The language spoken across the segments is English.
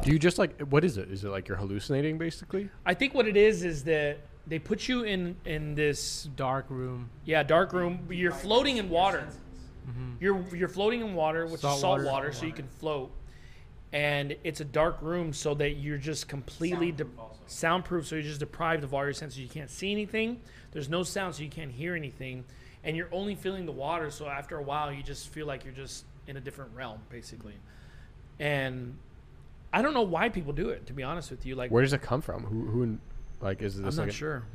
Do you just like, what is it? Is it like you're hallucinating basically? I think what it is that they put you in this Dark room. dark room. You're floating in water. Mm-hmm. You're floating in water, which is salt water, so you can float. And it's a dark room so that you're just completely soundproof, so you're just deprived of all your senses. You can't see anything. There's no sound, so you can't hear anything. And you're only feeling the water, so after a while, you just feel like you're just in a different realm, basically. And I don't know why people do it, to be honest with you. Like, where does it come from? Who like, is this? I'm not sure.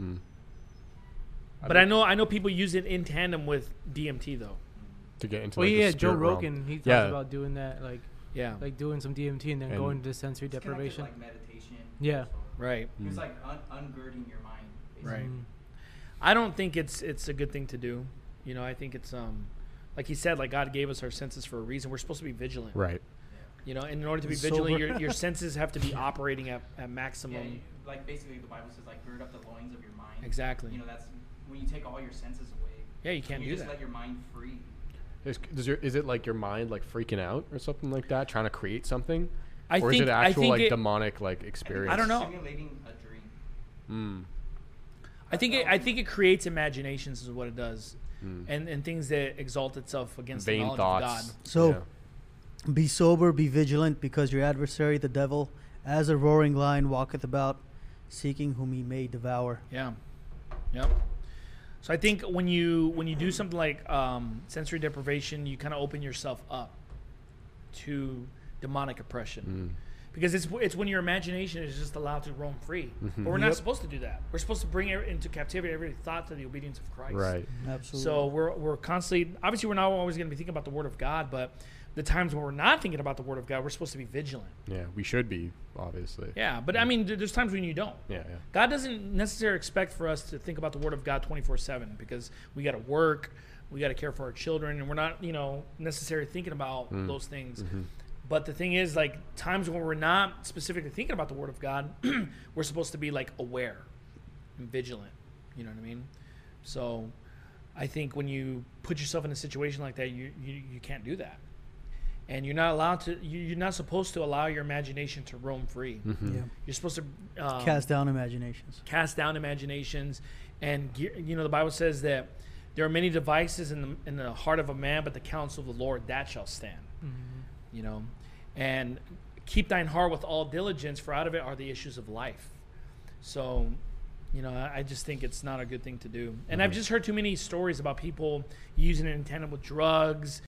But I know people use it in tandem with DMT though. To get into. Well, like, yeah, the Joe spirit realm. Rogan, he talks about doing that, like doing some DMT and then going to sensory deprivation. Like meditation. Yeah. Right. It's like ungirding your mind. Basically. Right. I don't think it's a good thing to do. You know, I think it's like he said, like God gave us our senses for a reason. We're supposed to be vigilant. Right. You know, and in order to be vigilant, your senses have to be operating at maximum. Yeah, like basically the Bible says, like gird up the loins of your mind. Exactly. You know, that's when you take all your senses away. Yeah, you can't do just that. Let your mind free. Is it like your mind like freaking out or something like that, trying to create something? Or is it actual like demonic like experience? I don't know. Simulating a dream. I think it creates imaginations is what it does, and things that exalt itself against the knowledge of God. So, be sober, be vigilant, because your adversary, the devil, as a roaring lion, walketh about, seeking whom he may devour. Yeah. Yep. So I think when you do something like sensory deprivation, you kind of open yourself up to demonic oppression. Because it's when your imagination is just allowed to roam free. But we're not supposed to do that. We're supposed to bring it into captivity every thought to the obedience of Christ. Right. Absolutely. So we're constantly, obviously we're not always going to be thinking about the Word of God, but the times when we're not thinking about the Word of God, we're supposed to be vigilant. Yeah, we should be, obviously. Yeah, but I mean, there's times when you don't. Yeah. God doesn't necessarily expect for us to think about the Word of God 24/7 because we got to work, we got to care for our children, and we're not, necessarily thinking about those things. But the thing is, like, times when we're not specifically thinking about the Word of God, we're supposed to be, like, aware and vigilant. You know what I mean? So I think when you put yourself in a situation like that, you can't do that. And you're not allowed to. You're not supposed to allow your imagination to roam free. Yeah. You're supposed to cast down imaginations. And the Bible says that there are many devices in the heart of a man, but the counsel of the Lord that shall stand. And keep thine heart with all diligence, for out of it are the issues of life. So, I just think it's not a good thing to do. And I've just heard too many stories about people using it in tandem with drugs.